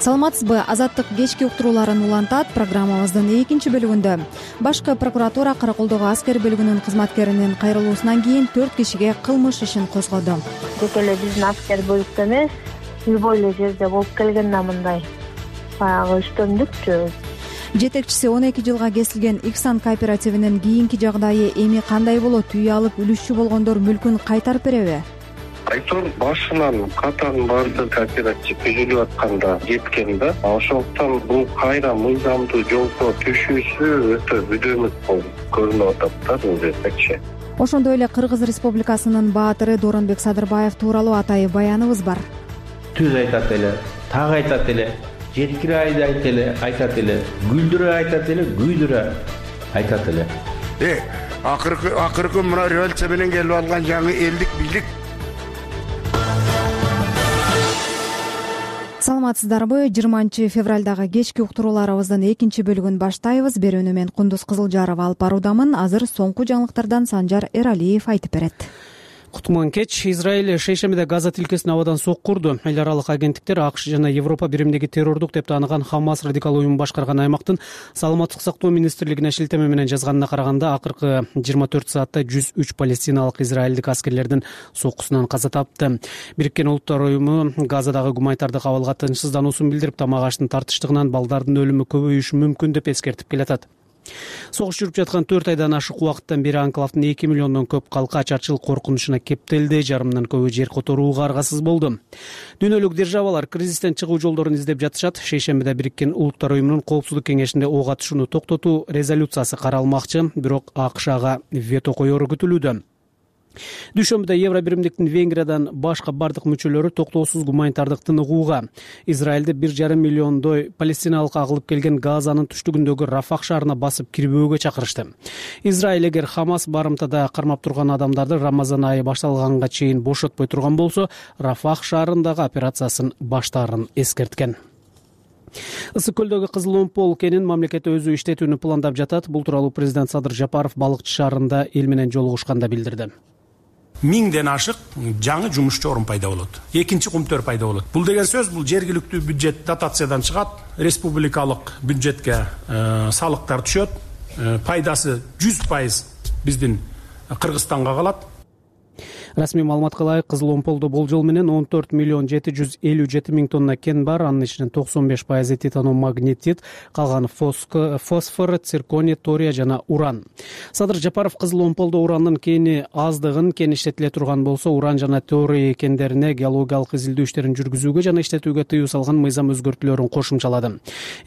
Саламатсызбы? Азаттык кечки уктурууларын улантат. Программабыздын экинчи бөлүгүндө башкы прокуратура Караколдогу аскер бөлүгүнүн кызматкеринин кайрылуусунан кийин 4 кишиге кылмыш ишин козгоду. Тек эле биздин аскер бөлүктө эмес, любой эле жерде болуп келген да мындай баягы үстөмдүкчү. Жетекчиси 12 жылга кесилген Иксан кооперативинин кийинки жагдайы эми кандай болот? Үй алып үлүшчү болгондор мүлкүн кайтарып береби? Айтор башынан катан барды кооператив түзүлүп атканда жеткен да. Ошондуктан бул кайра мыйзамдуу жолго түшүүсү өтө бүдөмөт болуп көрүнүп атат да бул жердечи. Ошондой эле Кыргыз Республикасынын баатыры Дооронбек Садырбаев тууралуу атайын баяныбыз бар. Түз айтат эле, так айтат эле, жеткире айтат эле, гүлдүрө айтат эле, күйдүрө айтат эле. Акыркы мына революция менен келип алган жаңы элдик бийлик. Саламатсыздарбы? 20 февралдагы кечки уктурууларыбыздын экинчи бөлүгүн баштайбыз. Берүүнү мен Кундуз Кызылжарова алып баруудамын. Азыр соңку жаңылыктардан Санжар Эралиев айтып берет. Кутман кеч. Израиль шейшембиде Газа тилкесин абадан соккурду. Эл аралык агенттиктер АКШ жана Европа биримдиги террордук деп тааныган Хамас радикал уюмун башкарган аймактын саламаттык сактоо министрлигине шилтеме менен жазганына караганда акыркы 24 саатта 103 палестиналык израилдик аскерлердин соккусунан каза тапты. Бириккен Улуттар уюму Газадагы гуманитардык абалга тынчсыздануусун билдирип, тамак аштын тартыштыгынан балдардын өлүмү көбөйүшү мүмкүн деп эскертип келатат. Согуш жүрүп жаткан 4 айдан ашык убакыттан бери анклавдын 2 миллиондон көп калкы ачарчылык коркунучуна кептелди. Жарымдан көбү жер которууга аргасыз болду. Дүйнөлүк державалар кризистен чыгуу жолдорун издеп жатышат. Шейшембиде Бириккен Улуттар уюмунун Коопсуздук кеңешинде ок атышууну токтотуу резолюциясы каралмакчы, бирок АКШ ага вето коеру күтүлүүдө. Дүйшөмбүдө Евро биримдиктин Венгриядан башка бардык мүчөлөрү токтоосуз гуманитардык тыныгууга, Израилде 1,5 миллиондой палестиналык агылып келген Газанын түштүгүндөгү Рафах шаарына басып кирбөөгө чакырышты. Израиль эгер Хамас барымтада кармап турган адамдарды Рамазан айы башталганга чейин бошотпой турган болсо, Рафах шаарындагы операциясын баштаарын эскерткен. Ысык көлдөгү Кызыл Омпол кенин мамлекет өзү иштетүүнү пландап жатат. Бул тууралуу президент Садыр Жапаров Балыкчы шаарында эл менен жолугушканда билдирди. 1000ден ашык жаңы жумушчу орун пайда болот. Экинчи кумтөр пайда болот. Бул деген сөз, бул жергиликтүү бюджет дотациядан чыгат, республикалык бюджетке салыктар түшөт, пайдасы 100% биздин Кыргызстанга калат. Расмий маалыматка ылайык, Кызыл Омполдо болжол менен 14 миллион 757 миң тонна кен бар. Анын ичинен 95% титаном магнетит, калганы фосфор, цирконий, тория жана уран. Садыр Жапаров Кызыл Омполдо уранын кени аздыгын, кен иштетиле турган болсо, уран жана торий кендерине геологиялык изилдөө иштерин жүргүзүүгө жана иштетүүгө тыюу салган мыйзам өзгөртүүлөрүн кошумчалады.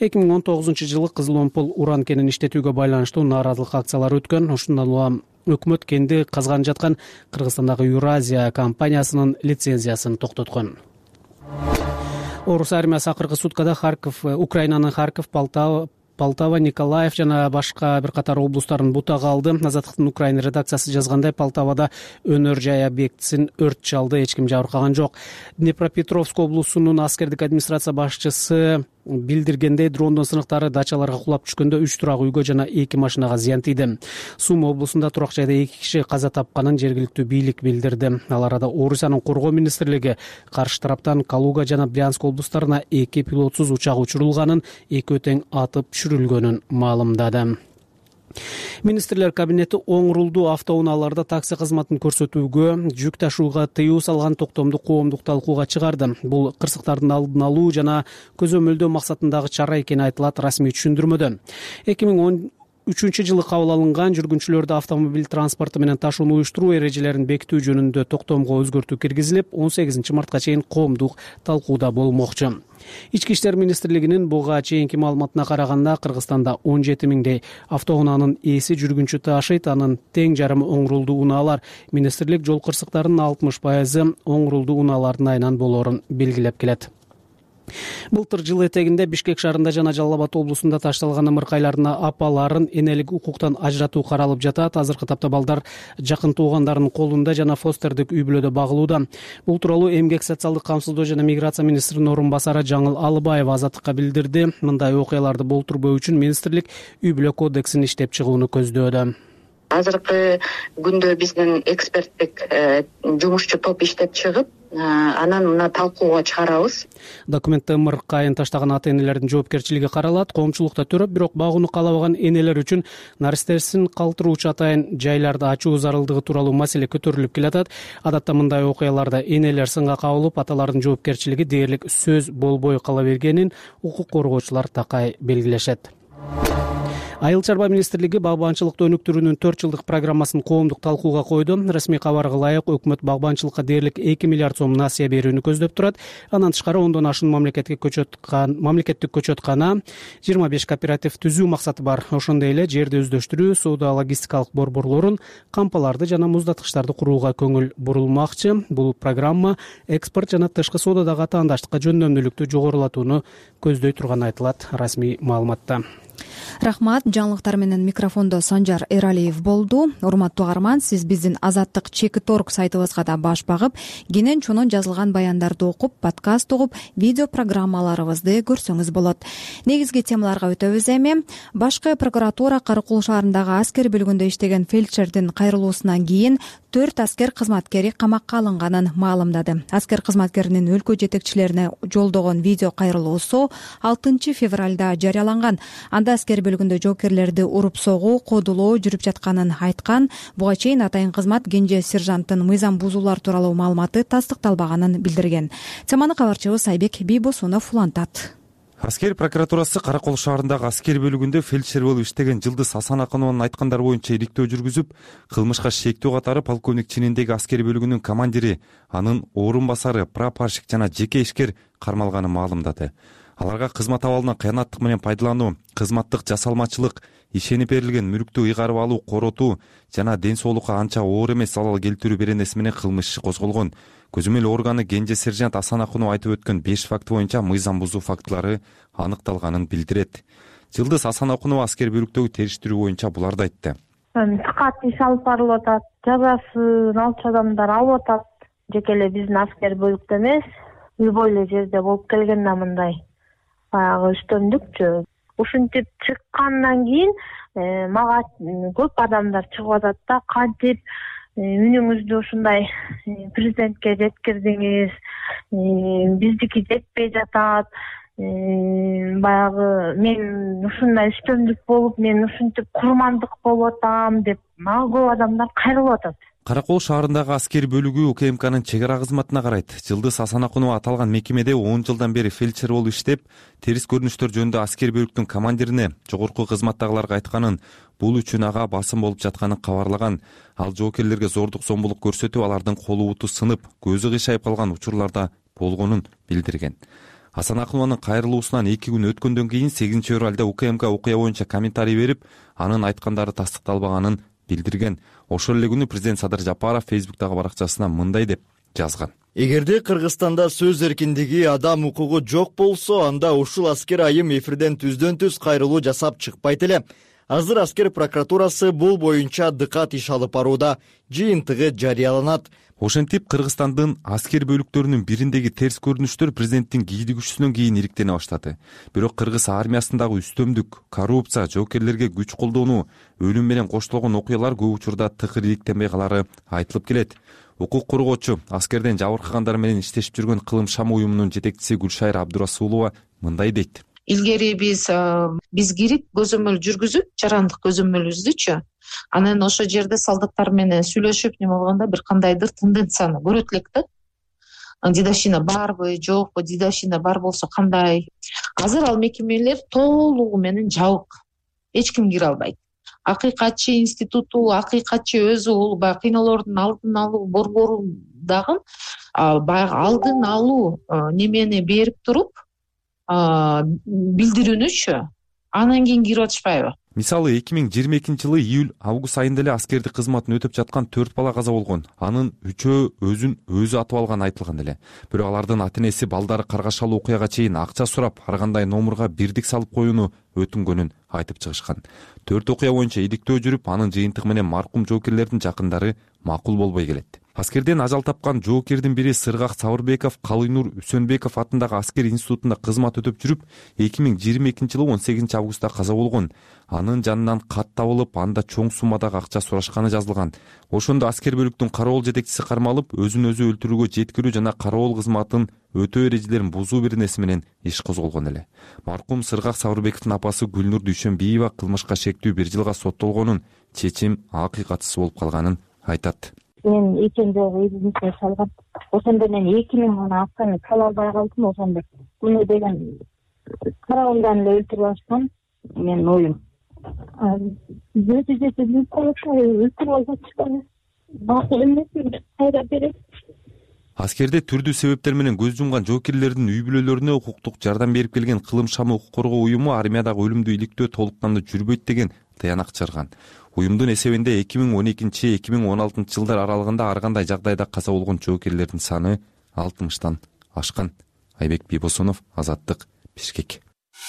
2019 Кызыл Омпол уран кенин иштетүүгө байланыштуу нааразылык акциялары өткөн. Ошондон улам өкмөт кенди казган жаткан Кыргызстандагы Юразия компаниясынын лицензиясын токтоткон. Орус армиясы акыркы суткада Украинанын Харьков, Полтава, Николаев жана башка бир катар облустарын бутага алды. Азаттыктын Украина редакциясы жазгандай, Полтавада өнөр жай объектисин өрт чалды, эч ким жабыркаган жок. Днепропетровск облусунун аскердик администрация башчысы билдиргендей, дрондун сыныктары дачаларга кулап түшкөндө 3 турак үйгө жана 2 машинага зыян тийди. Сум облусунда турак жайда 2 киши каза тапканын жергиликтүү бийлик билдирди. Ал арада Орусиянын коргоо министрлиги каршы тараптан Калуга жана Брянск облустарына 2 пилотсуз учак учурулганын, 2 тең атып түшүрүлгөнүн маалымдады. Министрлер кабинети оң рулдуу автоунааларда такси кызматын көрсөтүүгө, жүк ташууга тыюу салган токтомду коомдук талкууга чыгарды. Бул кырсыктардын алдын алуу жана көзөмөлдөө максатындагы чара экени айтылат расмий түшүндүрмөдө. 2013 жылы кабыл алынган жүргүнчүлөрдү автомобиль транспорту менен ташууну уюштуруу эрежелерин бекитүү жөнүндө токтомго өзгөртүү киргизилип, 18 мартка чейин коомдук талкууда болмокчу. Ички иштер министрлигинин буга чейинки маалыматына караганда, Кыргызстанда 17 миңдей автоунаанын ээси жүргүнчү ташыйт, анын тең жарымы оң рулдуу унаалар. Министрлик жол кырсыктарынын 60% оң рулдуу унаалардын айынан болоорун белгилеп келет. Былтыр жыл этегинде Бишкек шаарында жана Жалал Абад облусунда ташталган ымыркайлардын апаларын энелик укуктан ажыратуу каралып жатат. Азыркы тапта балдар жакын туугандарынын колунда жана фостердик үй бүлөдө багылууда. Бул тууралуу Эмгек социалдык камсыздоо жана миграция министринин орун басары Жаңыл Алыбаева Азаттыкка билдирди. Мындай окуяларды болтурбоо үчүн министрлик үй бүлө кодексин иштеп чыгууну көздөөдө. Азыркы күндө биздин эксперттик жумушчу топ иштеп чыгып, анан мына талкууга чыгарабыз. Документте ымыркка айын таштаган ата энелердин жоопкерчилиги каралат. Коомчулукта төрөп, бирок багууну каалабаган энелер үчүн наристесин калтыруучу атайын жайларда ачуу зарылдыгы тууралуу маселе көтөрүлүп келатат. Адатта мындай окуяларда энелер сынга кабылып, аталардын жоопкерчилиги дээрлик сөз болбой кала бергенин укук коргоочулар такай белгилешет. Айыл чарба министрлиги багбанчылыкты өнүктүрүүнүн 4 жылдык программасын коомдук талкууга койду. Расмий кабарга ылайык, өкмөт багбанчылыкка дээрлик 2 миллиард сом насыя берүүнү көздөп турат. Андан тышкары 10дон ашуун мамлекеттик көчөткана, 25 кооператив түзүү максаты бар. Ошондой эле жерди өздөштүрүү, соода логистикалык борборлорун, кампаларды жана муздаткычтарды курууга көңүл бурулмакчы. Бул программа экспорт жана тышкы соодадагы атаандаштыкка жөндөмдүүлүктү жогорулатууну көздөй турганы айтылат расмий маалыматта. Рахмат. Жаңылыктар менен микрофондо Санжар Эралиев болду. Урматтуу угарман, сиз биздин Азаттык Чекиторг сайтыбызга да баш багып, кенен чонон жазылган баяндарды окуп, подкаст угуп, видео программаларыбызды көрсөңүз болот. Негизги темаларга өтөбүз эми. Башкы прокуратура Каракул шаарындагы аскер бөлүгүндө иштеген фельдшердин кайрылуусунан кийин 4 аскер кызматкери камакка алынганын маалымдады. Аскер кызматкеринин өлкө жетекчилерине жолдогон видео кайрылуусу 6 февралда жарыяланган. Анда аскер бөлүгүндө жоокерлерди уруп согуу, кодулоо жүрүп жатканын айткан. Буга чейин атайын кызмат кенже сержанттын мыйзам бузуулар тууралуу маалыматы тастыкталбаганын билдирген. Теманы кабарчыбыз Айбек Бийбосунов улантат. Аскер прокуратурасы Каракол шаарындагы аскер бөлүгүндө фельдшер болуп иштеген Жылдыз Асанакынованын айткандары боюнча ириктөө жүргүзүп, кылмышка шектүү катары полковник чининдеги аскер бөлүгүнүн командири, анын орун басары, прапорщик жана жеке ишкер кармалганын маалымдады. Аларга кызмат абалынан кыянаттык менен пайдалануу, кызматтык жасалмачылык, ишенип берилген мүлктү ыйгарып алуу, коротуу жана ден соолукка анча оор эмес залал келтирүү беренеси менен кылмыш иши козголгон. Көзөмөл органы кенже сержант Асанакынова айтып өткөн 5 факт боюнча мыйзам бузуу фактылары аныкталганын билдирет. Жылдыз Асанакынова аскер бөлүктөгү териштирүү боюнча буларды айтты. Тыкат иш алып барылып атат, жазасын алчу адамдар алып атат. Жеке эле биздин аскер бөлүктө эмес, любой эле жерде болуп келгенде мындай баягы үстөмдүкчү. Ушинтип чыккандан кийин мага көп адамдар чыгып атат да, кантип үнүңүздү ушундай президентке жеткирдиңиз, биздики жетпей жатат, баягы мен ушундай үстөмдүк болуп, мен ушинтип курмандык болуп атам деп мага көп адамдар кайрылып атат. Каракол шаарындагы аскер бөлүгү УКМКнын чек ара кызматына карайт. Жылдыз Асанакынова аталган мекемеде 10 жылдан бери фельдшер болуп иштеп, терис көрүнүштөр жөнүндө аскер бөлүктүн командирине, жогорку кызматтагыларга айтканын, бул үчүн ага басым болуп жатканын кабарлаган. Ал жоокерлерге зордук зомбулук көрсөтүп, алардын колу буту сынып, көзү кыйшайып калган учурларда болгонун билдирген. Асанакынованын кайрылуусунан 2 күн өткөндөн кийин 8 февралда УКМК окуя боюнча комментарий берип, анын айткандары тастыкталбаганын билдирген. Ошол эле күнү президент Садыр Жапаров Фейсбуктагы баракчасына мындай деп жазган. Эгерде Кыргызстанда сөз эркиндиги, адам укугу жок болсо, анда ушул аскер айым эфирден түздөн-түз кайрылуу жасап чыкпайт эле. Азыр аскер прокуратурасы бул боюнча дыкат иш алып барууда, жыйынтыгы жарыяланат. Ошентип Кыргызстандын аскер бөлүктөрүнүн бириндеги терс көрүнүштөр президенттин кийдигүүсүнөн кийин ириктене баштады. Бирок Кыргыз армиясындагы үстөмдүк, коррупция, жоокерлерге күч колдонуу, өлүм менен коштолгон окуялар көп учурда тыкыр иликтенбей калары айтылып келет. Укук коргоочу, аскерден жабыркагандар менен иштешип жүргөн Кылым Шам уюмунун жетекчиси Гүлшайыр Абдурасулова мындай дейт. Илгери биз кирип көзөмөл жүргүзүп, жарандык көзөмөлүбүздүчү, анан ошо жерде солдаттар менен сүйлөшүп, неме болгондо бир кандайдыр тенденцияны көрөт элек да. Дедовщина барбы, жокпу, дедовщина бар болсо кандай. Азыр ал мекемелер толугу менен жабык. Эч ким кире албайт. Акыйкатчы институту, акыйкатчы өзү баягы кыйноолордун алдын алуу борбору дагы баягы алдын алуу немени берип туруп, билдирүүнүчү анан кийин кирип атышпайбы? Мисалы 2022-жылы июль-август айында эле аскердик кызматын өтөп жаткан 4 бала каза болгон. Анын 3-өө өзүн өзү атып алганы айтылган эле. Бирок алардын ата-энеси балдары каргашалуу окуяга чейин акча сурап, ар кандай номурга бирдик салып коюуну өтүнгөнүн айтып чыгышкан. 4 окуя боюнча иликтөө жүрүп, анын жыйынтыгы менен маркум жоокерлердин жакындары макул болбой келет. Аскерден ажал тапкан жоокердин бири Сыргак Сабырбеков Калыйнур Үсөнбеков атындагы аскер институтунда кызмат өтөп жүрүп 2022-жылы 18-августта каза болгон. Анын жанынан кат табылып, анда чоң суммадагы акча сурашканы жазылган. Ошондо аскер бөлүктүн кароол жетекчиси кармалып, өзүн өзү өлтүрүүгө жеткирүү жана кароол кызматын өтөө эрежелерин бузуу беренеси менен иш козголгон эле. Маркум Сыргак Сабырбековдун апасы Гүлнур Дүйшөнбиева кылмышка шектүү 1 жылга соттолгонун, чечим акыйкатсыз болуп калганын айтат. Мен экен жолу өзүмө салгам. Ошондо мен 2000 гана акчаны сала албай калдым. Ошондо муну деген карабымдан эле өлтүрүп алышкан. Мен оюм. Аскерде түрдүү себептер менен көз жумган жоокерлердин үй бүлөлөрүнө укуктук жардам берип келген Кылым шамы укук коргоо уюму армиядагы өлүмдү иликтөө толук кандуу жүрбөйт деген таянак чыгарган. Уюмдун эсебинде 2012-2016 жылдар аралыгында ар кандай жагдайда каза болгон жоокерлердин саны 60тан ашкан. Айбек Бибосунов, Азаттык, Бишкек.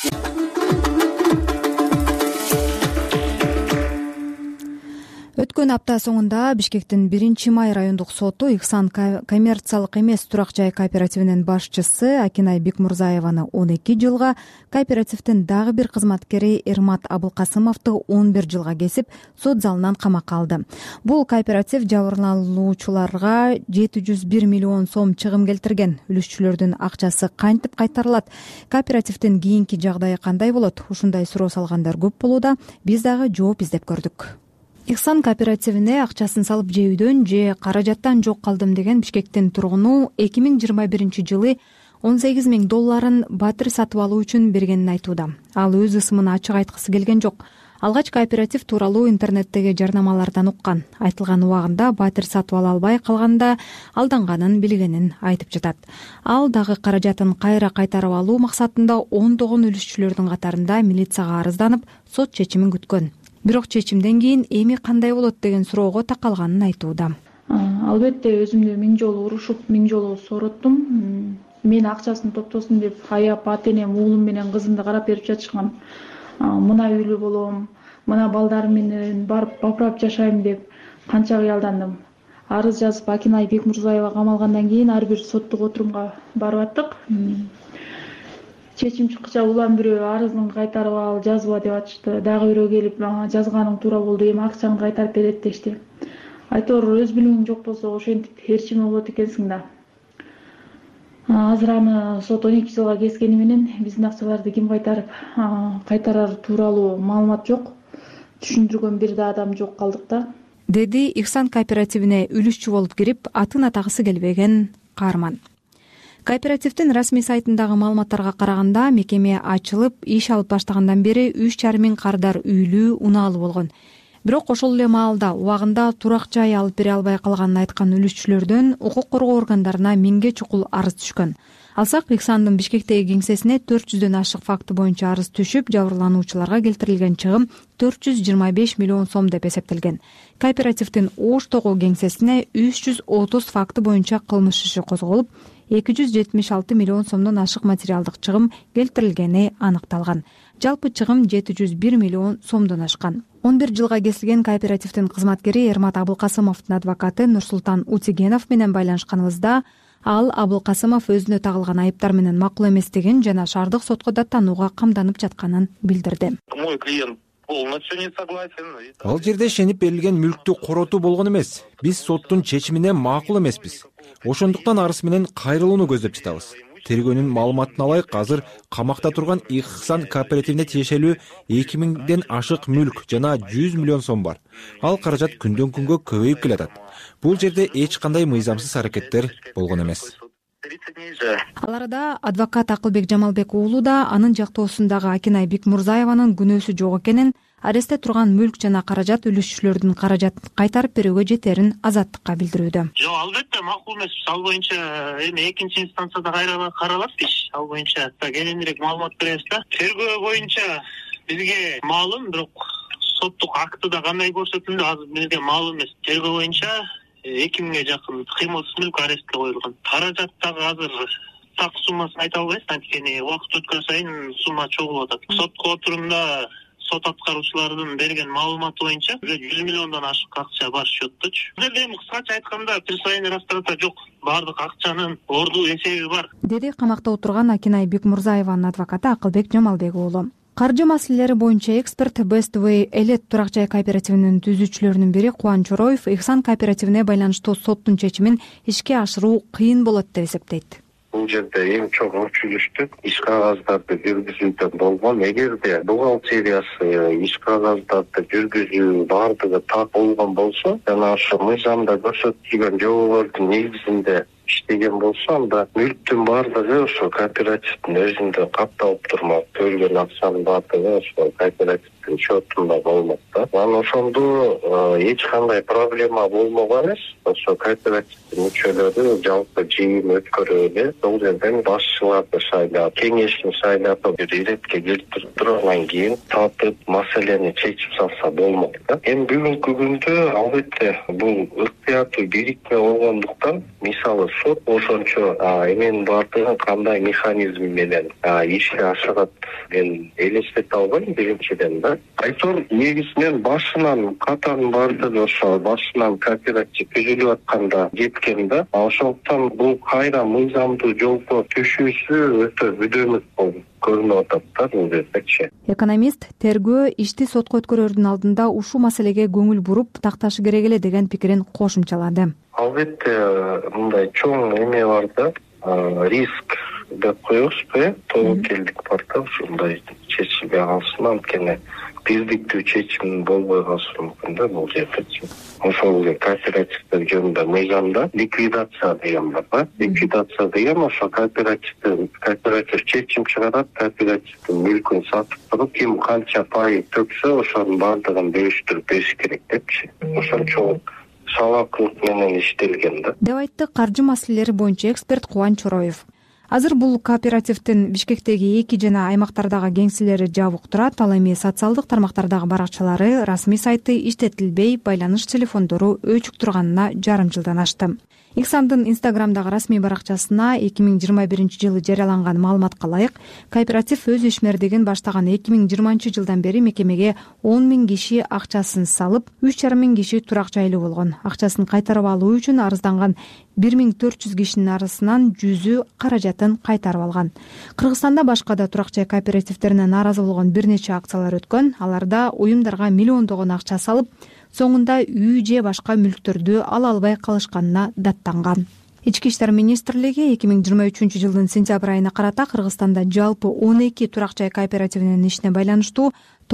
Өткөн апта соңунда Бишкектин 1-Май райондук соту Ихсан коммерциялык эмес турак жай кооперативинин башчысы Акинай Бекмурзаеваны 12 жылга, кооперативдин дагы бир кызматкери Эрмат Абылкасымовду 11 жылга кесип, сот залынан камакка алды. Бул кооператив жабырлануучуларга 701 миллион сом чыгым келтирген. Үлүшчүлөрдүн акчасы кантип кайтарылат? Кооперативдин кийинки жагдайы кандай болот? Ушундай суроо салгандар көп болууда. Биз дагы жооп издеп көрдүк. Ихсан кооперативине акчасын салып жөөдөн же каражаттан жок калдым деген Бишкектин тургуну 2021 жылы $18 000 батир сатып алуу үчүн бергенин айтууда. Ал өз ысымын ачык айткысы келген жок. Алгач кооператив тууралуу интернеттеги жарнамалардан уккан. Айтылган убагында батир сатып ала албай калганда алданганын билгенин айтып жатат. Ал дагы каражатын кайра кайтарып алуу максатында ондогон үлүшчүлөрдүн катарында милицияга арызданып, сот чечимин күткөн. Бирок чечимден кийин эми кандай болот деген суроого такалганын айтууда. Албетте өзүмдү 1000 жолу урушуп, 1000 жолу сороттум. Мен акчасын топтосун деп аяп ата-энем, уулум менен кызымды карап берип жатышкан. Мына үйлүү болом, мына балдарым менен барып бапырап жашайм деп канча кыялдандым. Арыз жазып Акинай Бекмурзаева камалгандан кийин ар бир соттук отурумга барып аттык. Чечим чыккыча улам бирөө арызын кайтарып ал, жазба деп атышты. Дагы бирөө келип жазганың туура болду, эми акчаңды кайтарып берет дешти. Айтор өз билимиң жок болсо ошентип эрчиме болот экенсиң да. Азыр аны сот 12 жылга кескени менен биздин акчаларды ким кайтарар тууралуу маалымат жок. Түшүндүргөн бир да адам жок калдык да. Деди Ихсан кооперативине үлүшчү болуп кирип, атын атагысы келбеген каарман. Кооперативдин расмий сайтындагы маалыматтарга караганда, мекеме ачылып, иш алып баштагандан бери 3,5 кардар үйлүү, унаалуу болгон. Бирок ошол эле маалда убагында турак жай алып бере албай калганын айткан үлүшчүлөрдөн укук коргоо органдарына 1000ге чукул арыз түшкөн. Алсак, Ихсандын Бишкектеги кеңсесине 400дөн ашык факты боюнча арыз түшүп, жабырлануучуларга келтирилген чыгым 425 миллион сом деп эсептелген. Кооперативдин Оштогу кеңсесине 330 факты боюнча кылмыш иши козголуп, 276 миллион сомдон ашык материалдык чыгым келтирилгени аныкталган. Жалпы чыгым 701 миллион сомдон ашкан. 11 жылга кесилген кооперативдин кызматкери Эрмат Абылкасымовдун адвокаты Нурсултан Утигенов менен байланышканыбызда, ал Абылкасымов өзүнө тагылган айыптар менен макул эместигин жана шаардык сотко даттанууга камданып жатканын билдирди. Мой клиент полностью не согласен. Ал жерде ишенип берилген мүлктү коротуу болгон эмес. Биз соттун чечимине макул эмеспиз. Ошондуктан арыз менен кайрылууну көздөп жатабыз. Тергөөнүн маалыматына ылайык, азыр камакта турган Ихсан кооперативине тиешелүү 2000ден ашык мүлк жана 100 миллион сом бар. Ал каражат күндөн күнгө көбөйүп келатат. Бул жерде эч кандай мыйзамсыз аракеттер болгон эмес. Ал арада адвокат Акылбек Жамалбек уулу да анын жактоосундагы Акинай Бекмурзаеванын күнөөсү жок экенин, арестте турган мүлк жана каражат үлүшчүлөрдүн каражатын кайтарып берүүгө жетерин Азаттыкка билдирүүдө. Жок, албетте макул эмес. Ал боюнча эми экинчи инстанцияда кайра каралат иш. Ал боюнча кененирээк маалымат беребиз да. Тергөө боюнча бизге маалым, бирок соттук актыда кандай көрсөтүлдү азыр бизге маалым эмес. Тергөө боюнча 2000ге жакын кыймылсыз мүлк арестке коюлган. Каражаттагы азыр так суммасын айта албайбыз, анткени убакыт өткөн сайын сумма чогулуп атат. Сотко отурумда сот аткаруучуларынын берген маалыматы боюнча 100 миллиондон ашык акча бар счетточу. Бул жерде эми кыскача айтканда присвоение растрата жок, баардык акчанын ордуу эсеби бар, деди камакта отурган Акинай Бекмурзаеванын адвокаты Акылбек Жамалбек уулу. Каржы маселелери боюнча эксперт Best Way Элет турак жай кооперативинин түзүүчүлөрүнүн бири Кубан Чороев Ихсан кооперативине байланыштуу соттун чечимин ишке ашыруу кыйын болот деп эсептейт. Бул жерде эң чоң өчүлүштүк иш кагаздарды жүргүзүүдөн болгон. Эгерде бухгалтериясы иш кагаздарды жүргүзүү баардыгы так болгон болсо, жана ошо мыйзамда көрсөтүлгөн жоболордун негизинде иштеген болсо, анда мүлктүн баардыгы ошо кооперативдин өзүндө катталып турмак. Төлгөн акчанын баардыгы ошо кооперативдин счетунда болмок да. Анан ошондо эч кандай проблема болмок эмес. Ошо кооперативдин мүчөлөрү жалпы жыйын өткөрүп эле сол жерден башчыларды шайлап, кеңешин шайлап, бир иретке келтирип туруп, анан кийин татып маселени чечип салса болмок да. Эми бүгүнкү күндө албетте бул ыктыярдуу бирикме болгондуктан, мисалы сот ошончо эменин баардыгын кандай механизм менен ишке ашырат, мен элестете албайм биринчиден да. Айтор негизинен башынан катанын баардыгы ошо башынан кооператив түзүлүп атканда кеткен да. Ошондуктан бул кайра мыйзамдуу жолго түшүүсү өтө бүдөмүк болуп көрүнүп атат да бул жердечи. Экономист тергөө ишти сотко өткөрөрдүн алдында ушул маселеге көңүл буруп такташы керек эле деген пикирин кошумчалады. Албетте мындай чоң эме бар да, риск деп коебузбу, тобокелдик бар да, ушундай чечилбей калсын, анткени бирдиктүү чечим болбой калышы мүмкүн да бул жердечи. Ошол кооперативдер жөнүндө мыйзамда ликвидация деген бар да. Ликвидация деген ошо кооператив чечим чыгарат, кооперативдин мүлкүн сатып туруп, ким канча пай төксө ошонун баардыгын бөлүштүрүп бериш керек депчи. Ошончо салаклык менен иштелген да, деп айтты каржы маселелери боюнча эксперт Кубан Чороев. Азыр бул кооперативдин Бишкектеги 2 жана аймактардагы кеңселери жабык турат. Ал эми социалдык тармактардагы баракчалары, расмий сайты иштетилбей, байланыш телефондору өчүк турганына жарым жылдан ашты. Ихсандын Инстаграмдагы расмий баракчасына 2021-жылы жарыяланган маалыматка ылайык, кооператив өз ишмердигин баштаган 2020-жылдан бери мекемеге 10 000 киши акчасын салып, 3,5 мың киши турак жайлуу болгон. Акчасын кайтарып алуу үчүн арызданган 1400 кишинин арасынан 100-ü каражатын кайтарып алган. Кыргызстанда башка да турак жай кооперативтерине нааразы болгон бир нече акциялар өткөн. Аларда уюмдарга миллиондогон акча салып, соңунда үй же башка мүлктөрдү ала албай калышканына даттанган. Ички иштер министрлиги 2023-жылдын сентябрь айына карата Кыргызстанда жалпы 12 турак жай кооперативинин ишине байланыштуу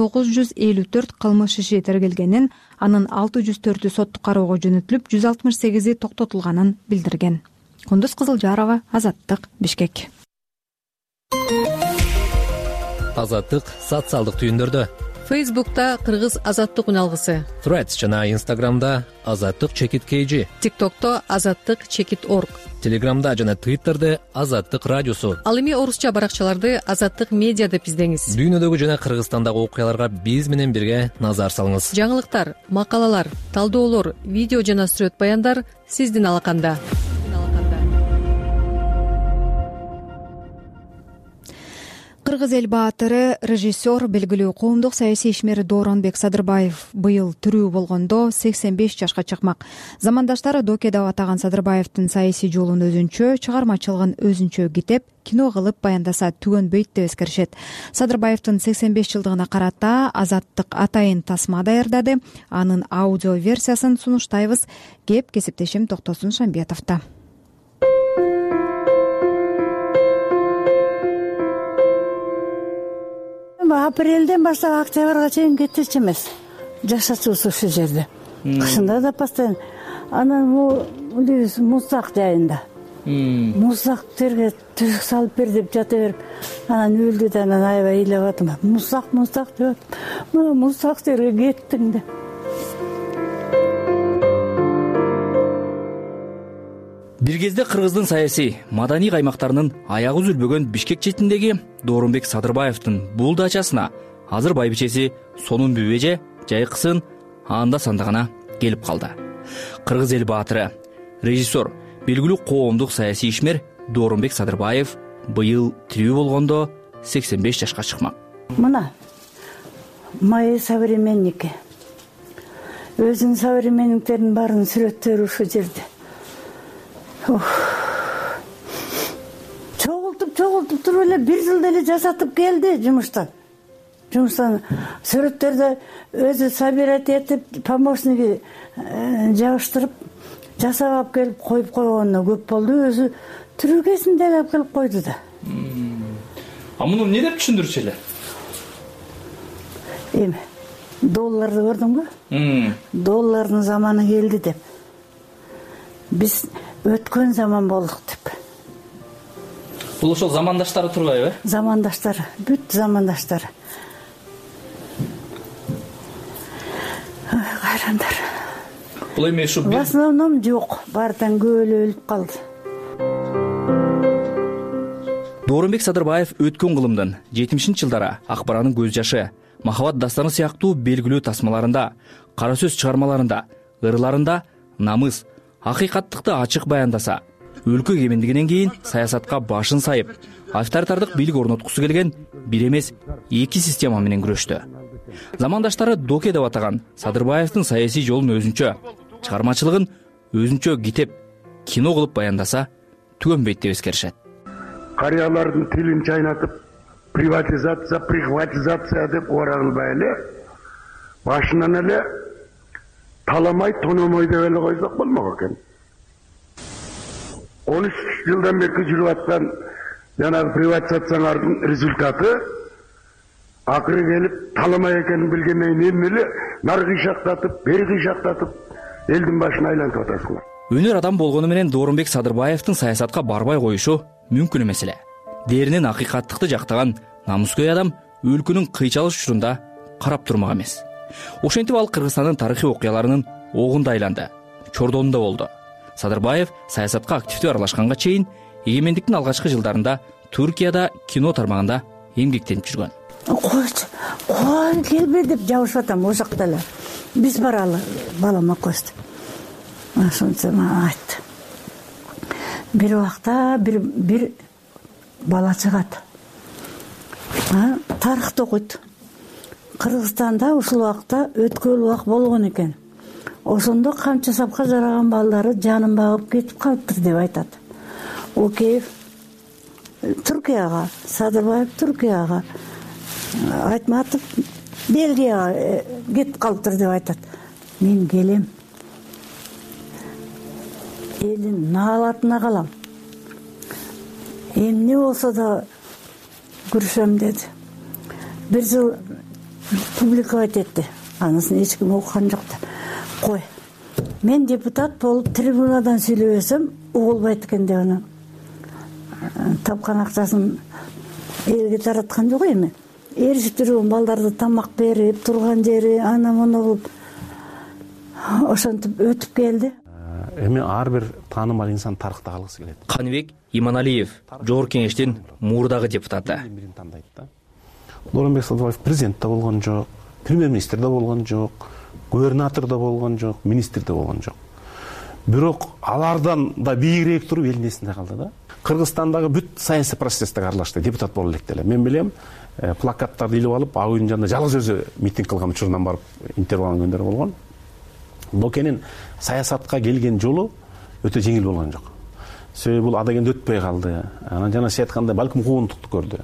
954 кылмыш иши тергелгенин, анын 604-ü соттук кароого жөнөтүлүп, 168-и токтотулганын билдирген. Кундуз Кызылжарова, Азаттык, Бишкек. Азаттык социалдык түйүндөрдө. Фейсбукта Кыргыз Азаттык үналгысы, Threads жана Инстаграмда Азаттык _KG, ТикТокто Азаттык _org, Телеграмда жана Твиттерде Азаттык радиосу. Ал эми орусча баракчаларды Азаттык медиа деп издеңиз. Дүйнөдөгү жана Кыргызстандагы окуяларга биз менен бирге назар салыңыз. Жаңылыктар, макалалар, талдоолор, видео жана сүрөт баяндар сиздин алаканда. Кыргыз эл баатыры, режиссер, белгилүү коомдук саясий ишмер Дооронбек Садырбаев быйыл тирүү болгондо 85 жашка чыкмак. Замандаштары Доке деп атаган Садырбаевдин саясий жолун өзүнчө, чыгармачылыгын өзүнчө китеп, кино кылып баяндаса түгөнбөйт деп эскеришет. Садырбаевдин 85 жылдыгына карата Азаттык атайын тасма даярдады. Анын аудио версиясын сунуштайбыз. Кеп кесиптешим Токтосун Шамбетовдо. Апрелден баштап октябрга чейин кетчү эмес. Жашачубуз ушул жерде. Кышында да постоянно. Анан муздак жайында. Муздактерге түзүк салып бер деп жата берип, анан өлдү да, анан аябай ыйлап атам. Муздак деп. Муздактерге кеттиң деп. Бир кезде Кыргыздын саясий, маданий каймактарынын аягы үзүлбөгөн Бишкек четиндеги Дооронбек Садырбаевдин бул дачасына азыр байбичеси Сонун Бүбеже жайкысын анда-санда гана келип калды. Кыргыз эл баатыры, режиссер, белгилүү коомдук саясий ишмер Дооронбек Садырбаев быйыл тирүү болгондо 85 жашка чыкмак. Мына мои современники. Өзүнүн современниктеринин баарынын сүрөттөрү ушул жерде. Чогултуп туруп эле бир жылда эле жасатып келди жумуштан сүрөттөрдү өзү собирать этип, помощниги жабыштырып жасап алып келип коюп койгонуна көп болду. Өзү түрүгесин деле алып келип койду да. А муну эмне деп түшүндүрчү эле? Эми долларды көрдүңбү? Доллардын заманы келди деп. Биз өткөн заман болдук деп. Бул ошол замандаштары турбайбы? Замандаштары, бүт замандаштары. Кайрандар. Бул эми ушу в основном жок, баардан көп эле өлүп калды. Дооронбек Садырбаев өткөн кылымдын 70-жылдары Ак баранын көз жашы, Махабат дастаны сыяктуу белгилүү тасмаларында, кара сөз чыгармаларында, ырларында намыс, акыйкаттыкты ачык баяндаса, өлкө эгемендигинен кийин саясатка башын сайып, авторитардык бийлик орноткусу келген бир эмес эки система менен күрөштү. Замандаштары доке деп атаган Садырбаевдин саясий жолун өзүнчө, чыгармачылыгын өзүнчө китеп, кино кылып баяндаса, түгөнбөйт деп эскеришет. Карыялардын тилин чайнатып, приватизация, прихватизация деп орагылбай эле, башынан эле таламай, тономой деп эле койсок болмок экен. 13 жылдан бери жүрүп аткан жанагы приватизациялардын результаты акыры келип таламай экенин билгенден кийин эмне эле нары кыйшактатып, бери кыйшактатып элдин башын айлантып атасыңар. Өнөр адам болгону менен Дооронбек Садырбаевдин саясатка барбай коюшу мүмкүн эмес эле. Дээринен акыйкаттыкты жактаган намыскөй адам өлкөнүн кыйчалыш учурунда карап турмак эмес. Ошентип ал Кыргызстандын тарыхый окуяларынын огунда айланды, чордонунда болду. Садырбаев саясатка активдүү аралашканга чейин эгемендиктин алгачкы жылдарында Түркияда кино тармагында эмгектенип жүргөн. Кой келбе деп жабышып атам о жакта эле. Биз баралы, балам акыбызды. Ошончо айтты. Бир убакта бир бала чыгат. Тарыхты окуйт. Кыргызстанда ушул убакта өткөл убак болгон экен. Ошондо камчы сапка жараган балдары жанын багып кетип калыптыр деп айтат. Окей. Түркияга, Садырбаев Түркияга, Айтматов Бельгияга кетип калыптыр деп айтат. Мен келем. Элин наалатына калам. Эмне болсо да күрөшөм деди. Бир жыл публиковать этти. Анысын эч ким окуган жок да. Кой. Мен депутат болуп трибунадан сүйлөбөсөм, угулбайт экен деп анан тапкан акчасын элге тараткан жок эми. Эришип жүргөн балдарды тамак берип, турган жери ана муну кылып ошентип өтүп келди. Эми ар бир таанымал инсан тарыхты калгысы келет. Каныбек Иманалиев, Жогорку Кеңештин мурдагы депутаты. Дооронбек Садырбаев президент да болгон жок, премьер-министр да болгон жок, губернатор да болгон жок, министр да болгон жок. Бирок алардан да бийигирээк туруп элдин эсинде калды да. Кыргызстандагы бүт саясий процесстерге аралашты, депутат боло электе эле. Мен билем, плакаттарды илип алып, ак үйдүн жанында жалгыз өзү митинг кылган учурунан барып интервью алган күндөр болгон. Докенин саясатка келген жолу өтө жеңил болгон жок. Себеби бул адагенде өтпөй калды. Анан жана сиз айткандай балким куугунтукту көрдү.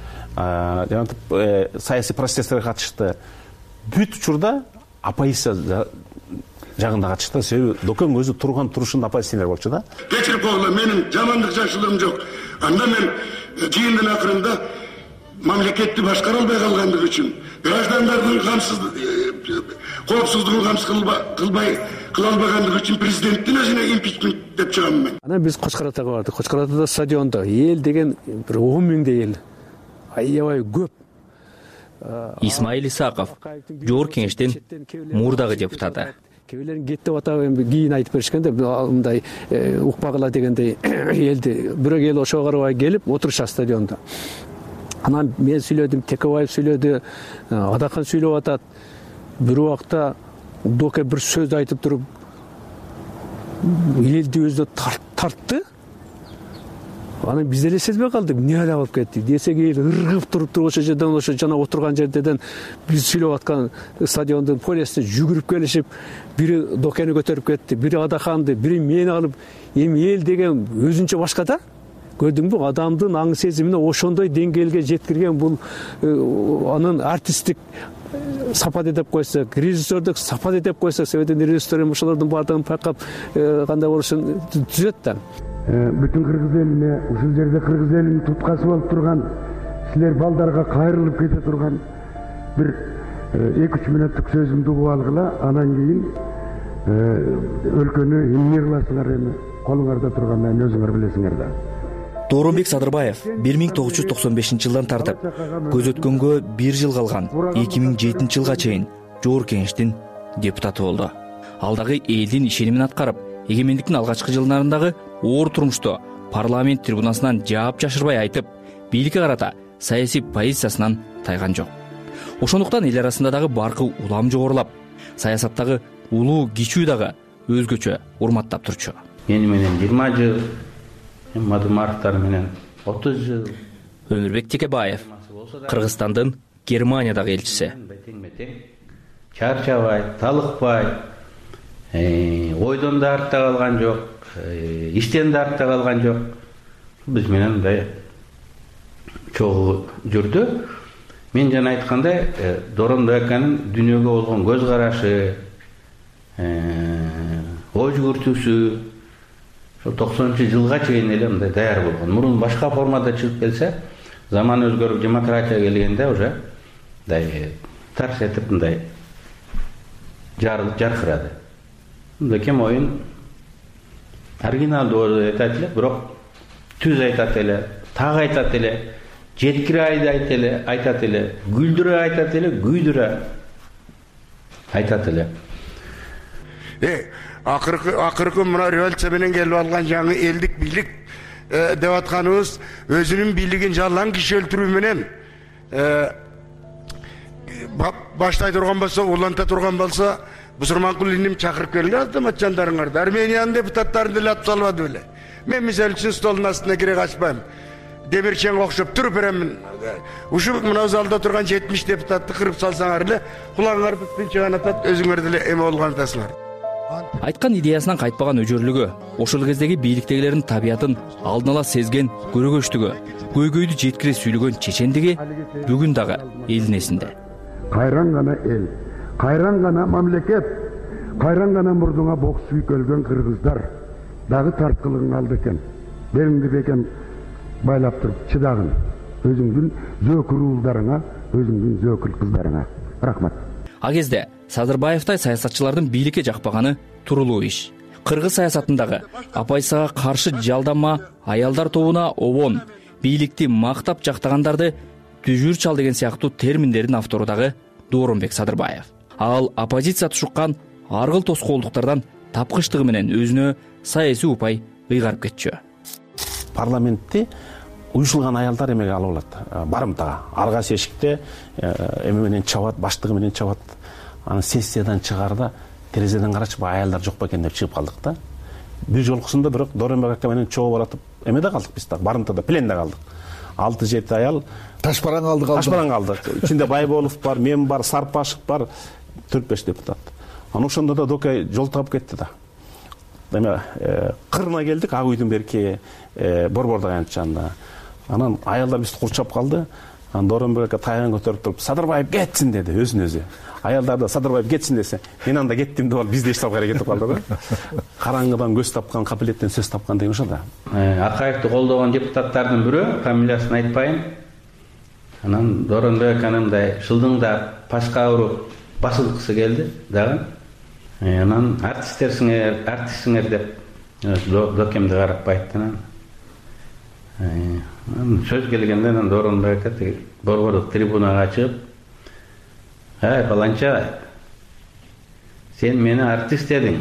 Жана саясий процесстерге катышты. Бүт учурда оппозиция жагында катышты. Себеби Докен өзү турган турушунда оппозиционер болчу да. Кечирип койгула, менин жамандык жакшылыгым жок. Анда мен жыйындын акырында мамлекетти башкара албай калгандыгы үчүн, граждандардын коопсуздугун камсыз кыла албагандыгы үчүн президенттин өзүнө импичмент деп чыгам мен. Анан биз Кочкор Атага бардык. Кочкор Атада стадиондо эл деген бир 10 миңдей эл. Аябай көп. Исмаил Исаков, Жогорку Кеңештин мурдагы депутаты. Кебелерин кет деп атап эми кийин айтып беришкенде мындай укпагыла дегендей элди бирок эл ошого карабай келип отурушат стадиондо. Анан мен сүйлөдүм, Текебаев сүйлөдү, Адахан сүйлөп атат. Бир убакта Доке бир сөз айтып туруп, элди өзүнө тартты. Анан биз деле сезбей калдык, эмне эле болуп кетти десек, ыргып туруптур ошол жерден, ошо жана отурган жерден биз сүйлөп аткан стадиондун полисине жүгүрүп келишип, бири Докени көтөрүп кетти, бири Адаханды, бири мени алып, эми эл деген өзүнчө башка да. Көрдүңбү, адамдын аң сезимине ошондой деңгээлге жеткирген бул анын артисттик сапаты деп койсок, режиссердук сапаты деп койсок, себебин режиссер ошолордун баардыгын байкап кандай болушун түзөт да. Бүтүн кыргыз элине, ушул жерде кыргыз элинин туткасы болуп турган, силер балдарга кайрылып кете турган бир 2-3 мүнөттүк сөзүмдү угуп алгыла, анан кийин өлкөнү эмне кыласыңар, эми колуңарда тургандан өзүңөр билесиңер да. Дооронбек Садырбаев 1995 жылдан тартып, көз өткөнгө 1 жыл калган 2007 жылга чейин Жогорку Кеңештин депутаты болду. Ал дагы элдин ишенимин аткарып, эгемендиктин алгачкы жылдарындагы оор турмушту парламент трибунасынан жаап жашырбай айтып, бийликке карата саясий позициясынан тайган жок. Ошондуктан эл арасында дагы баркы улам жогорулап, саясаттагы улуу кичүү дагы өзгөчө урматтап турчу. Мени менен 20 жыл, Мадымаровтар менен 30 жыл. Өмүрбек Текебаев, Кыргызстандын Германиядагы элчиси. Чарчабай, талыкпай, ойдон да артта калган жок, иштен да артта калган жок. Биз менен мындай чогуу жүрдү. Мен жана айткандай, Дооронбек аканын дүйнөгө болгон көз карашы, ой жүгүртүүсү 90 жылга чейин эле мындай даяр болгон. Мурун башка формада чыгып келсе, заман өзгөрүп демократия келгенде уже мындай тарс этип мындай жаркырады. Мындай кем оюн оригиналдуу айтат эле, бирок түз айтат эле, так айтат эле, жеткире айтат эле, күлдүрө айтат эле, күйдүрө айтат эле. Акыркы мына революция менен келип алган жаңы элдик бийлик деп атканыбыз өзүнүн бийлигин жалаң киши өлтүрүү менен баштай турган болсо, уланта турган болсо, Бусурманкул иним чакырып келди автоматчандарыңарды. Армениянын депутаттарын деле ап салбады беле. Мен мисалы үчүн столдун астына кире качпайм. Демирченге окшоп туруп беремин. Ушу мына залда турган 70 депутатты кырып салсаңар эле, кулагыңар бүткүн чыган атат, өзүңөр деле эме болгон атасыңар. Айткан идеясынан кайтпаган өжөрлүгү, ошол кездеги бийликтегилердин табиятын алдын ала сезген көрөгөчтүгү, көйгөйдү жеткире сүйлөгөн чечендиги бүгүн дагы элдин эсинде. Кайран гана эл, кайран гана мамлекет, кайран гана мурдуңа бок сүйүп өлгөн кыргыздар дагы тарткылыгың алды экен. Белиңди бекем байлап туруп чыдагын. Өзүңдүн зөөкүр уулдарыңа, өзүңдүн зөөкүр кыздарыңа. Рахмат. А кезде Садырбаевтай саясатчылардын бийликке жакпаганы турулуу иш. Кыргыз саясатындагы апайсага каршы жалданма, аялдар тобуна обон, бийликти мактап жактагандарды түжүр чал деген сыяктуу терминдердин автору дагы Дооронбек Садырбаев. Ал оппозиция тушуккан аргыл тоскоолдуктардан тапкычтыгы менен өзүнө саясий упай ыйгарып кетчү. Парламентти уюшулган аялдар эмеге алып алат, барымтага. Аргасы эшикте эме менен чабат, баштыгы менен чабат. Аны сессиядан чыгарда терезеден карачып аялдар жок бекен деп чыгып калдык да. Бир жолкусунда бирок Дооронбек ака менен чогуу баратып эмеде калдык биз да, барымтада, пленде калдык. 6-7 аял ташбаран калдык. Ичинде Байболов бар, мен бар, Сарпашев бар, 4-5 депутат. Аны ошондо да Докай жол таап кетти да. Эме кырына келдик, Ак үйдүн берки борбордук аянтчанына. Анан аялдар бизди курчап калды. Анан Дооронбек ака тайган көтөрүп туруп, Садырбаев кетсин деди өзүн-өзү. Аялдар да Садырбаев кетсин десе, мен анда кеттим деп алып бизде эчтеп кайра кетип калды да. Караңгыдан көз тапкан, капилеттен сөз тапкан деген ошо да. Акаевди колдогон депутаттардын бирөө, фамилиясын айтпайм. Анан Дооронбек аканын мындай шылдыңда пашка уруп басылгысы келди дагы. Анан артистсиңер деп Докемди карап айтты. Сөз келгенде анан Дооронбек ака борбордук трибунага чыгып, баланча, сен мени артист дедиң.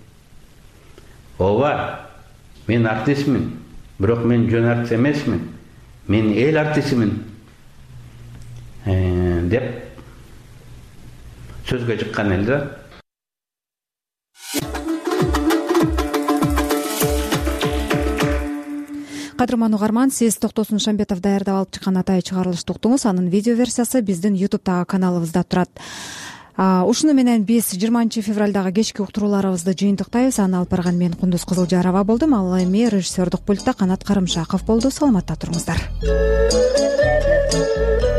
Ооба, мен артистмин, бирок мен жөн артист эмесмин. Мен эл артистимин деп сөзгө чыккан эле. кадырман угарман, сиз Токтосун Шамбетов даярдап алып чыккан Атай чыгарылышты уктуңуз. Анын видео версиясы биздин YouTube'дагы каналыбызда турат. Ушуну менен биз 20 февралдагы кечки уктурууларыбызды жыйынтыктайбыз. Аны алып барган мен Кундуз Кызылжарова болдум. Ал эми режиссердук пультта Канат Карымшаков болду. Саламатта туруңуздар.